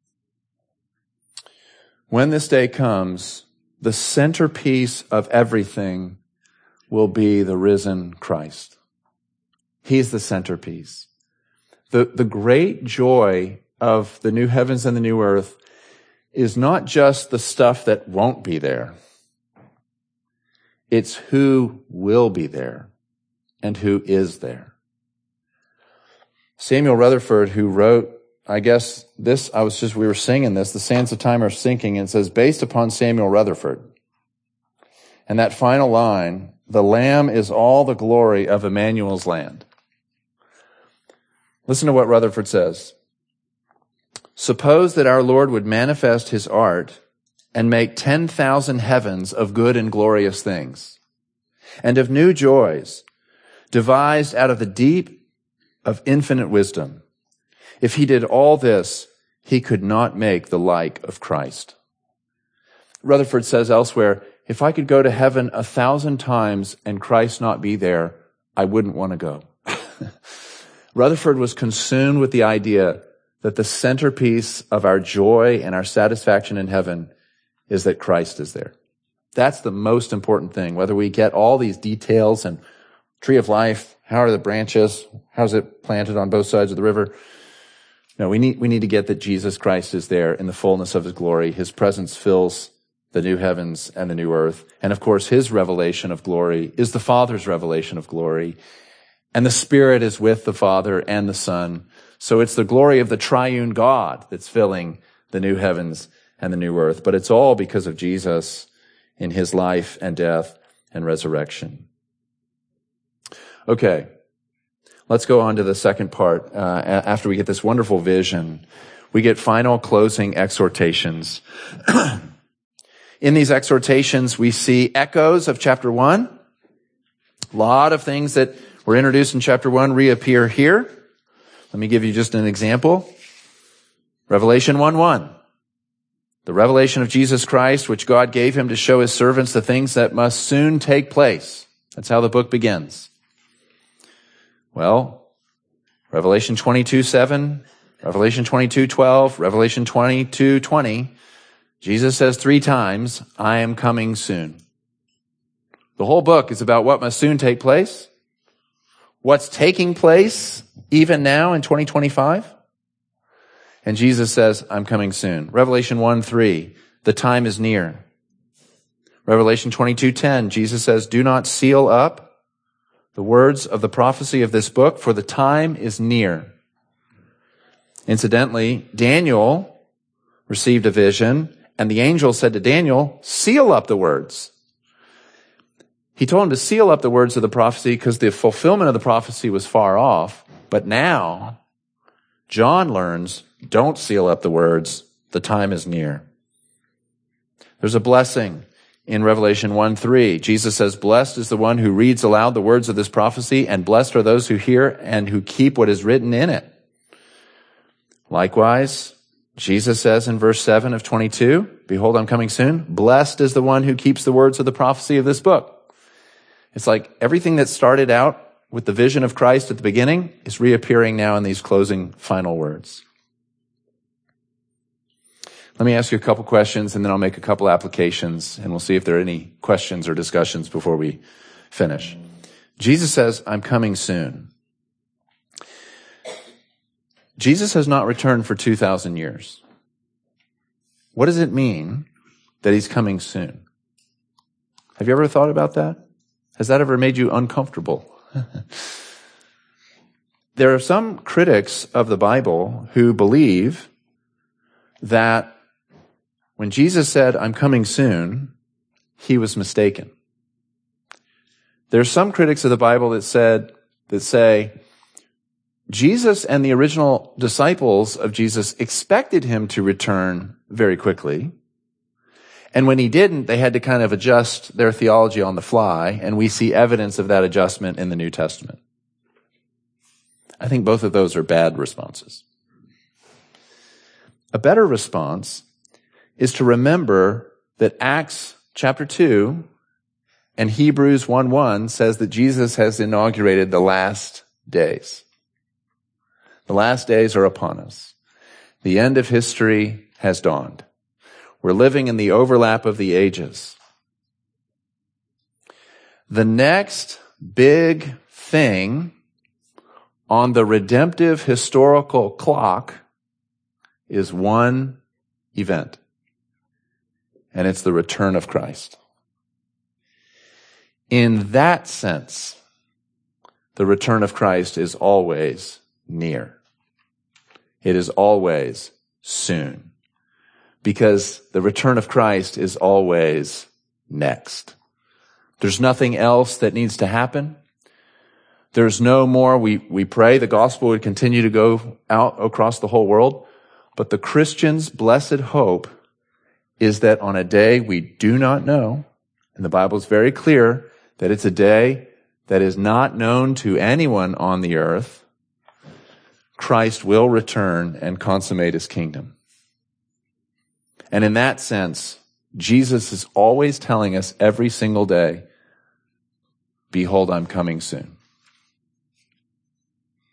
when this day comes, the centerpiece of everything will be the risen Christ. He's the centerpiece. The, the great joy of the new heavens and the new earth is not just the stuff that won't be there. It's who will be there and who is there. Samuel Rutherford, who wrote, I guess this, I was just, we were singing this, the sands of time are sinking, and it says, based upon Samuel Rutherford. And that final line, the Lamb is all the glory of Emmanuel's land. Listen to what Rutherford says. Suppose that our Lord would manifest his art and make ten thousand heavens of good and glorious things, and of new joys, devised out of the deep of infinite wisdom. If he did all this, he could not make the like of Christ. Rutherford says elsewhere, if I could go to heaven a thousand times and Christ not be there, I wouldn't want to go. Rutherford was consumed with the idea that the centerpiece of our joy and our satisfaction in heaven is that Christ is there. That's the most important thing. Whether we get all these details and tree of life, how are the branches, how's it planted on both sides of the river? No, we need, we need to get that Jesus Christ is there in the fullness of his glory. His presence fills the new heavens and the new earth. And of course, his revelation of glory is the Father's revelation of glory. And the Spirit is with the Father and the Son. So it's the glory of the triune God that's filling the new heavens and the new earth. But it's all because of Jesus in his life and death and resurrection. Okay, let's go on to the second part. Uh, after we get this wonderful vision, we get final closing exhortations. In these exhortations, we see echoes of chapter one. A lot of things that were introduced in chapter one reappear here. Let me give you just an example. Revelation one one. The revelation of Jesus Christ, which God gave him to show his servants the things that must soon take place. That's how the book begins. Well, Revelation twenty-two seven, Revelation twenty-two twelve, Revelation twenty-two twenty, Jesus says three times, I am coming soon. The whole book is about what must soon take place, what's taking place even now in twenty twenty-five. And Jesus says, I'm coming soon. Revelation one three, the time is near. Revelation twenty-two ten, Jesus says, do not seal up the words of the prophecy of this book, for the time is near. Incidentally, Daniel received a vision, and the angel said to Daniel, seal up the words. He told him to seal up the words of the prophecy because the fulfillment of the prophecy was far off. But now, John learns, don't seal up the words. The time is near. There's a blessing in Revelation one three. Jesus says, blessed is the one who reads aloud the words of this prophecy, and blessed are those who hear and who keep what is written in it. Likewise, Jesus says in verse seven of twenty-two, behold, I'm coming soon. Blessed is the one who keeps the words of the prophecy of this book. It's like everything that started out with the vision of Christ at the beginning is reappearing now in these closing final words. Let me ask you a couple questions, and then I'll make a couple applications, and we'll see if there are any questions or discussions before we finish. Jesus says, I'm coming soon. Jesus has not returned for two thousand years. What does it mean that he's coming soon? Have you ever thought about that? Has that ever made you uncomfortable? There are some critics of the Bible who believe that when Jesus said, I'm coming soon, he was mistaken. There are some critics of the Bible that said, that say, Jesus and the original disciples of Jesus expected him to return very quickly. And when he didn't, they had to kind of adjust their theology on the fly, and we see evidence of that adjustment in the New Testament. I think both of those are bad responses. A better response is to remember that Acts chapter two and Hebrews one one says that Jesus has inaugurated the last days. The last days are upon us. The end of history has dawned. We're living in the overlap of the ages. The next big thing on the redemptive historical clock is one event, and it's the return of Christ. In that sense, the return of Christ is always near. It is always soon. Because the return of Christ is always next. There's nothing else that needs to happen. There's no more, we, we pray the gospel would continue to go out across the whole world. But the Christian's blessed hope is that on a day we do not know, and the Bible is very clear that it's a day that is not known to anyone on the earth, Christ will return and consummate his kingdom. And in that sense, Jesus is always telling us every single day, behold, I'm coming soon.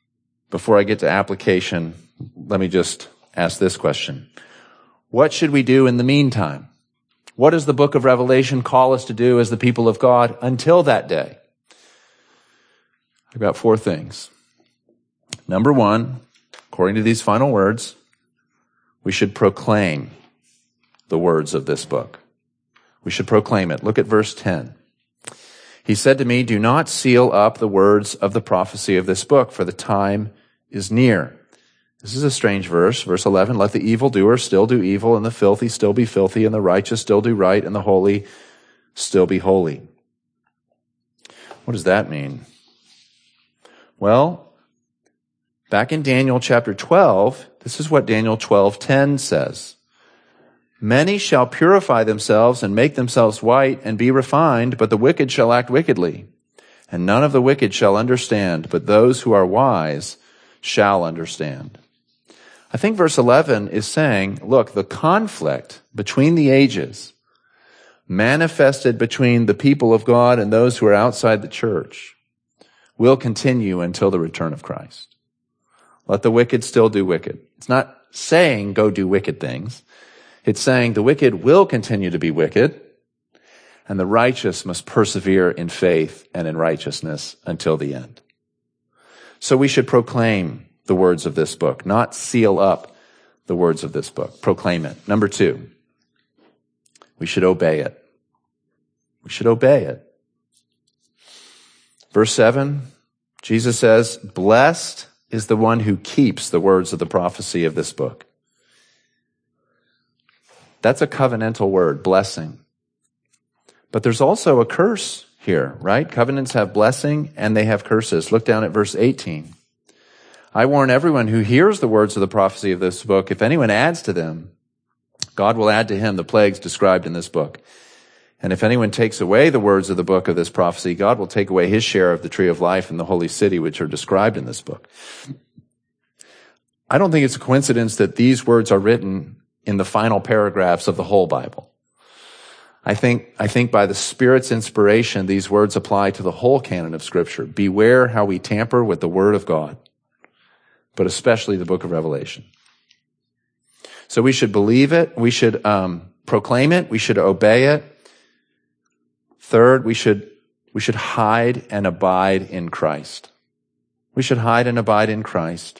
before I get to application, let me just ask this question. What should we do in the meantime? What does the book of Revelation call us to do as the people of God until that day? I've got four things. Number one, according to these final words, we should proclaim the words of this book. We should proclaim it. Look at verse ten. He said to me, do not seal up the words of the prophecy of this book, for the time is near. This is a strange verse. Verse eleven, let the evildoer still do evil, and the filthy still be filthy, and the righteous still do right, and the holy still be holy. What does that mean? Well, back in Daniel chapter twelve, this is what Daniel twelve ten says. Many shall purify themselves and make themselves white and be refined, but the wicked shall act wickedly. And none of the wicked shall understand, but those who are wise shall understand. I think verse eleven is saying, look, the conflict between the ages, manifested between the people of God and those who are outside the church, will continue until the return of Christ. Let the wicked still do wicked. It's not saying go do wicked things. It's saying the wicked will continue to be wicked, and the righteous must persevere in faith and in righteousness until the end. So we should proclaim the words of this book, not seal up the words of this book. Proclaim it. Number two, we should obey it. We should obey it. Verse seven, Jesus says, blessed is the one who keeps the words of the prophecy of this book. That's a covenantal word, blessing. But there's also a curse here, right? Covenants have blessing and they have curses. Look down at verse eighteen. I warn everyone who hears the words of the prophecy of this book, if anyone adds to them, God will add to him the plagues described in this book. And if anyone takes away the words of the book of this prophecy, God will take away his share of the tree of life and the holy city, which are described in this book. I don't think it's a coincidence that these words are written in the final paragraphs of the whole Bible. I think, I think by the Spirit's inspiration, these words apply to the whole canon of Scripture. Beware how we tamper with the Word of God, but especially the book of Revelation. So we should believe it. We should um, proclaim it. We should obey it. Third, we should, we should hide and abide in Christ. We should hide and abide in Christ.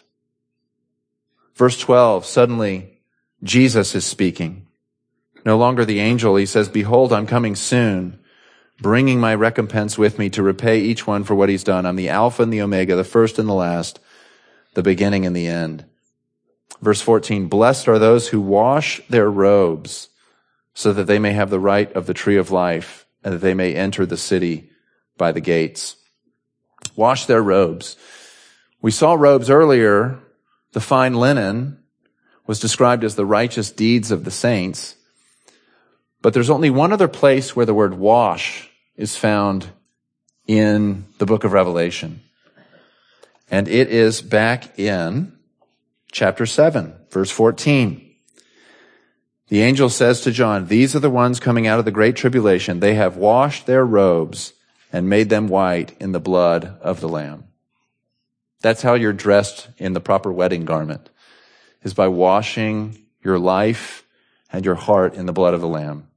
Verse twelve, suddenly Jesus is speaking. No longer the angel. He says, behold, I'm coming soon, bringing my recompense with me to repay each one for what he's done. I'm the Alpha and the Omega, the first and the last, the beginning and the end. Verse fourteen, blessed are those who wash their robes so that they may have the right of the tree of life and that they may enter the city by the gates. Wash their robes. We saw robes earlier. The fine linen was described as the righteous deeds of the saints. But there's only one other place where the word wash is found in the book of Revelation. And it is back in chapter seven, verse fourteen. The angel says to John, these are the ones coming out of the great tribulation. They have washed their robes and made them white in the blood of the Lamb. That's how you're dressed in the proper wedding garment, is by washing your life and your heart in the blood of the Lamb.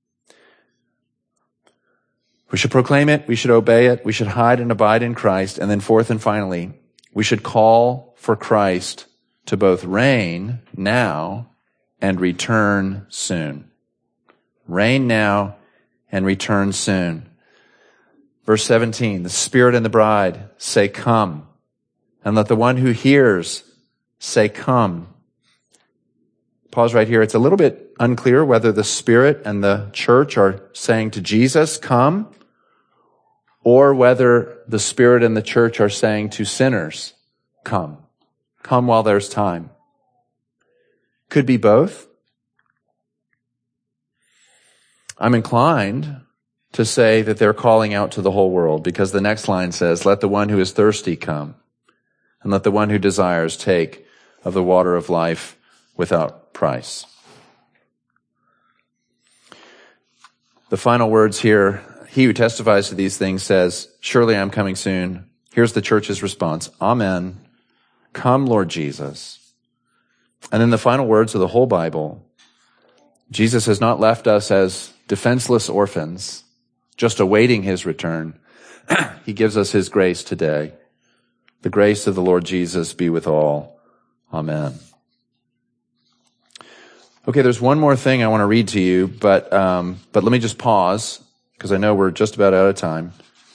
We should proclaim it. We should obey it. We should hide and abide in Christ. And then fourth and finally, we should call for Christ to both reign now and return soon. Reign now and return soon. Verse seventeen, the Spirit and the bride say, come. And let the one who hears say, come. Pause right here. It's a little bit unclear whether the Spirit and the church are saying to Jesus, come, or whether the Spirit and the church are saying to sinners, come. Come while there's time. Could be both. I'm inclined to say that they're calling out to the whole world, because the next line says, let the one who is thirsty come, and let the one who desires take of the water of life without price. The final words here, he who testifies to these things says, surely I'm coming soon. Here's the church's response. Amen. Come, Lord Jesus. And then the final words of the whole Bible, Jesus has not left us as defenseless orphans, just awaiting his return. He gives us his grace today. The grace of the Lord Jesus be with all. Amen. Okay, there's one more thing I want to read to you, but um, but let me just pause, because I know we're just about out of time.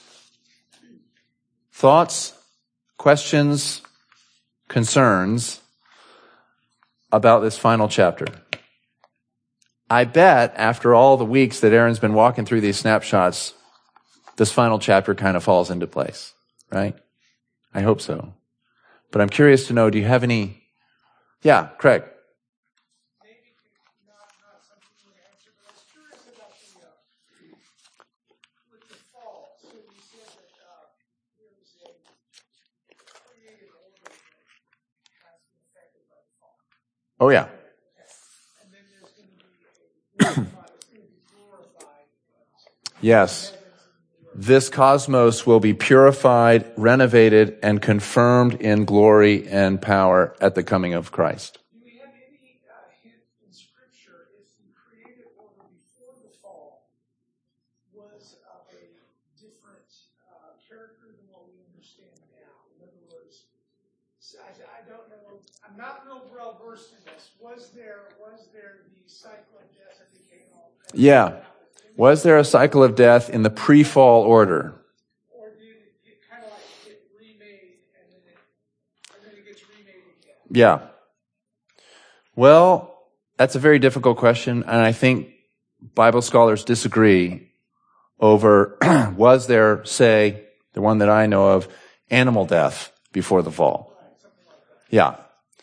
Thoughts, questions, concerns about this final chapter? I bet after all the weeks that Aaron's been walking through these snapshots, this final chapter kind of falls into place, right? I hope so. But I'm curious to know, do you have any... Yeah, Craig. Maybe not, not something you would answer, but I was curious about the, uh, with the fall. So you said that uh, there was a created order that has been affected by the fall. Oh, yeah. And then there's going to be a glorified, it's going to be glorified. Yes. This cosmos will be purified, renovated, and confirmed in glory and power at the coming of Christ. Do we have any uh, hint in Scripture if the created order before the fall was of a different uh, character than what we understand now? In other words, I, I don't know, I'm not real well versed in this. Was there, was there the cycle of death that became all? Yeah. Was there a cycle of death in the pre-fall order? Or did it get kind of like get remade and then it, and then it gets remade again? Yeah. Well, that's a very difficult question, and I think Bible scholars disagree over was there, say, the one that I know of, animal death before the fall? Yeah.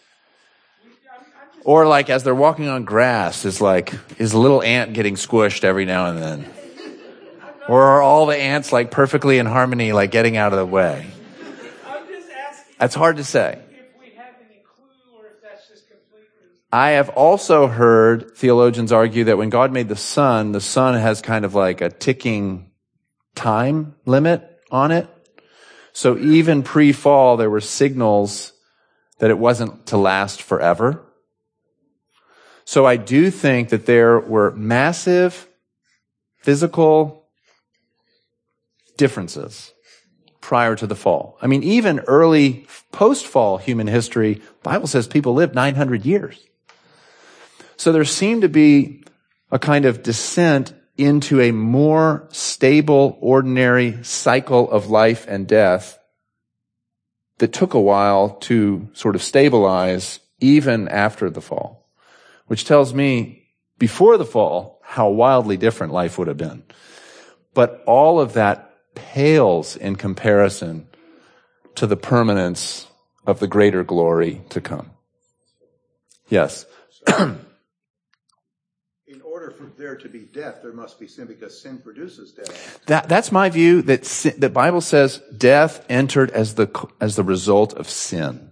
Or like as they're walking on grass, is like, is a little ant getting squished every now and then? Or are all the ants like perfectly in harmony, like getting out of the way? I'm just asking. That's hard to say. If we have any clue or if that's just completely. I have also heard theologians argue that when God made the sun, the sun has kind of like a ticking time limit on it. So even pre-fall, there were signals that it wasn't to last forever. So I do think that there were massive physical differences prior to the fall. I mean, even early post-fall human history, the Bible says people lived nine hundred years. So there seemed to be a kind of descent into a more stable, ordinary cycle of life and death that took a while to sort of stabilize even after the fall. Which tells me, before the fall, how wildly different life would have been. But all of that pales in comparison to the permanence of the greater glory to come. Yes. In order for there to be death, there must be sin, because sin produces death. That, that's my view, that sin, the Bible says death entered as the, as the result of sin.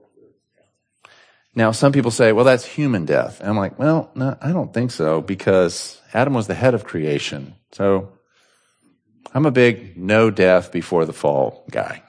Now, some people say, well, that's human death. And I'm like, well, no, I don't think so, because Adam was the head of creation. So I'm a big no death before the fall guy.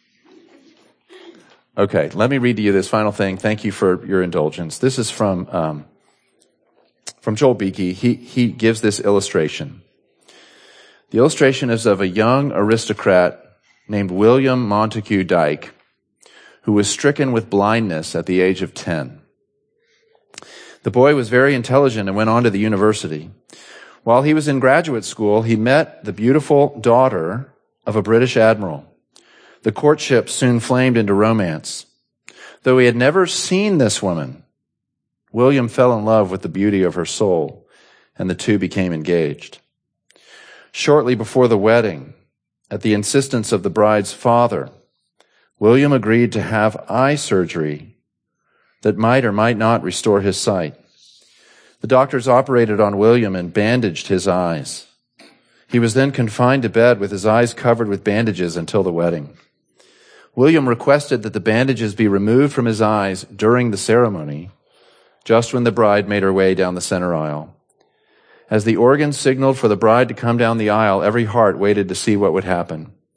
Okay, let me read to you this final thing. Thank you for your indulgence. This is from um, from Joel Beeke. He, he gives this illustration. The illustration is of a young aristocrat named William Montague Dyke, who was stricken with blindness at the age of ten. The boy was very intelligent and went on to the university. While he was in graduate school, he met the beautiful daughter of a British admiral. The courtship soon flamed into romance. Though he had never seen this woman, William fell in love with the beauty of her soul, and the two became engaged. Shortly before the wedding, at the insistence of the bride's father, William agreed to have eye surgery that might or might not restore his sight. The doctors operated on William and bandaged his eyes. He was then confined to bed with his eyes covered with bandages until the wedding. William requested that the bandages be removed from his eyes during the ceremony, just when the bride made her way down the center aisle. As the organ signaled for the bride to come down the aisle, every heart waited to see what would happen.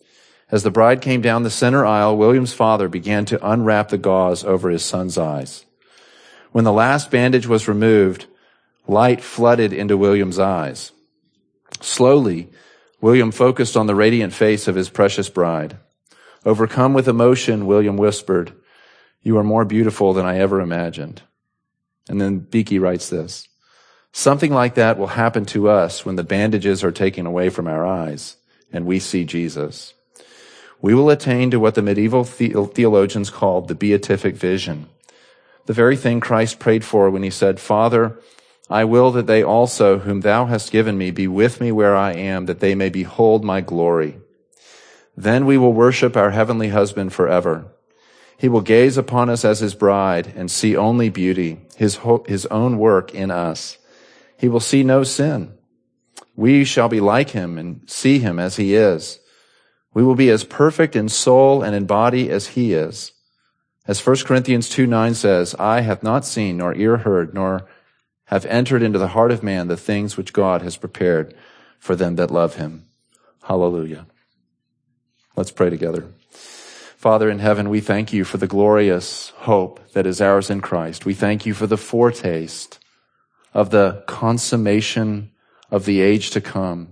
As the bride came down the center aisle, William's father began to unwrap the gauze over his son's eyes. When the last bandage was removed, light flooded into William's eyes. Slowly, William focused on the radiant face of his precious bride. Overcome with emotion, William whispered, "You are more beautiful than I ever imagined." And then Beeke writes this, "Something like that will happen to us when the bandages are taken away from our eyes and we see Jesus. We will attain to what the medieval the- theologians called the beatific vision, the very thing Christ prayed for when he said, 'Father, I will that they also, whom thou hast given me, be with me where I am, that they may behold my glory.' Then we will worship our heavenly husband forever. He will gaze upon us as his bride and see only beauty, his ho- his own work in us. He will see no sin. We shall be like him and see him as he is. We will be as perfect in soul and in body as he is. As First Corinthians two nine says, 'Eye hath not seen, nor ear heard, nor have entered into the heart of man the things which God has prepared for them that love him.'" Hallelujah. Let's pray together. Father in heaven, we thank you for the glorious hope that is ours in Christ. We thank you for the foretaste of the consummation of the age to come.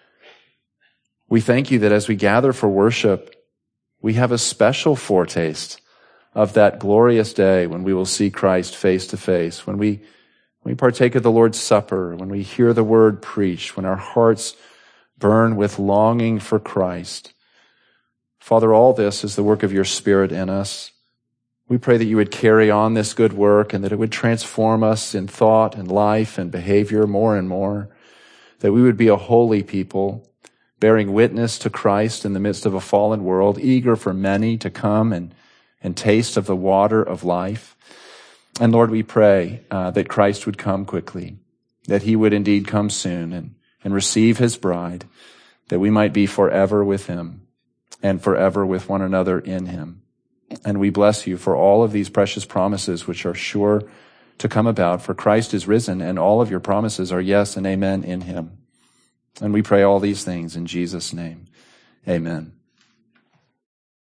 We thank you that as we gather for worship, we have a special foretaste of that glorious day when we will see Christ face to face, when we, when we partake of the Lord's Supper, when we hear the word preached, when our hearts burn with longing for Christ. Father, all this is the work of your Spirit in us. We pray that you would carry on this good work and that it would transform us in thought and life and behavior more and more, that we would be a holy people, bearing witness to Christ in the midst of a fallen world, eager for many to come and, and taste of the water of life. And Lord, we pray uh, that Christ would come quickly, that he would indeed come soon and, and receive his bride, that we might be forever with him and forever with one another in him. And we bless you for all of these precious promises which are sure to come about, for Christ is risen, and all of your promises are yes and amen in him. And we pray all these things in Jesus' name. Amen.